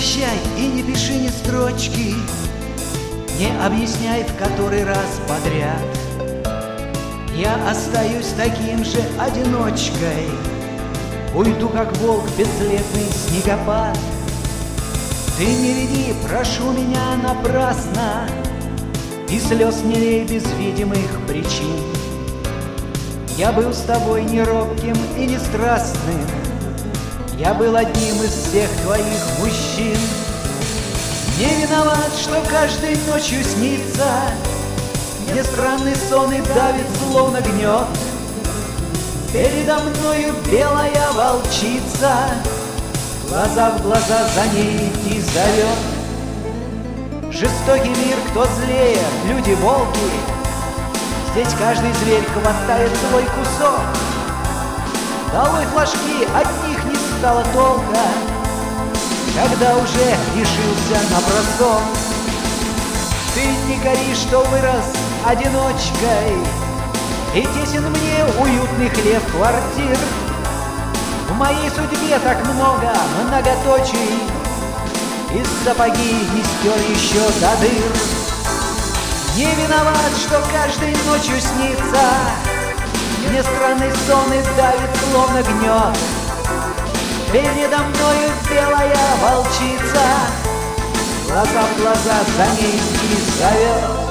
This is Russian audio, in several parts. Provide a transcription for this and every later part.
приезжай и не пиши ни строчки, не объясняй в который раз подряд. Я остаюсь таким же одиночкой, уйду, как волк, бесследный снегопад. Ты не веди, прошу меня напрасно, и слез не лей без видимых причин. Я был с тобой не робким и не страстным, я был одним из всех твоих мужчин. Не виноват, что каждой ночью снится мне странный сон и давит, словно гнет. Передо мною белая волчица, глаза в глаза за ней идти зовет. Жестокий мир, кто злее, люди-волки, здесь каждый зверь хватает свой кусок. Долой флажки, от них не стало толка, когда уже решился на бросок. Ты не гори, что вырос одиночкой, и тесен мне уютный хлев квартир. В моей судьбе так много многоточий, и сапоги не стер еще до дыр. Не виноват, что каждой ночью снится мне странный сон и давит, словно гнет. Передо мною белая волчица, глаза в глаза за ней и зовет.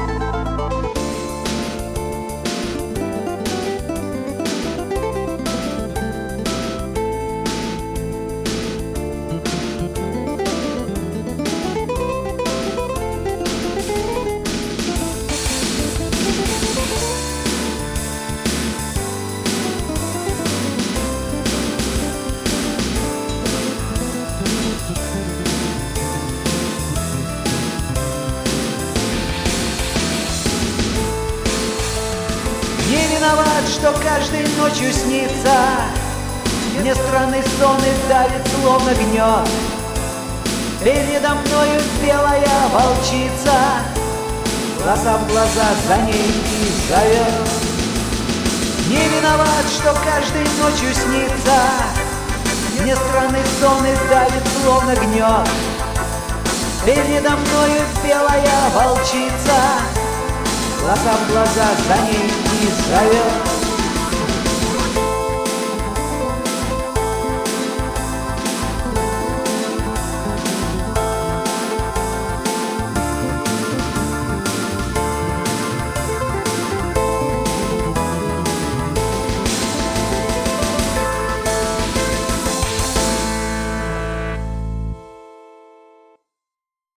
Не виноват, что каждой ночью снится мне странный сон и давит, словно гнет. Передо мною белая волчица, глаза в глаза за ней и зовет. Не виноват, что каждой ночью снится мне странный сон и давит, словно гнет. Передо мною белая волчица, глаза в глаза за ней и зовет.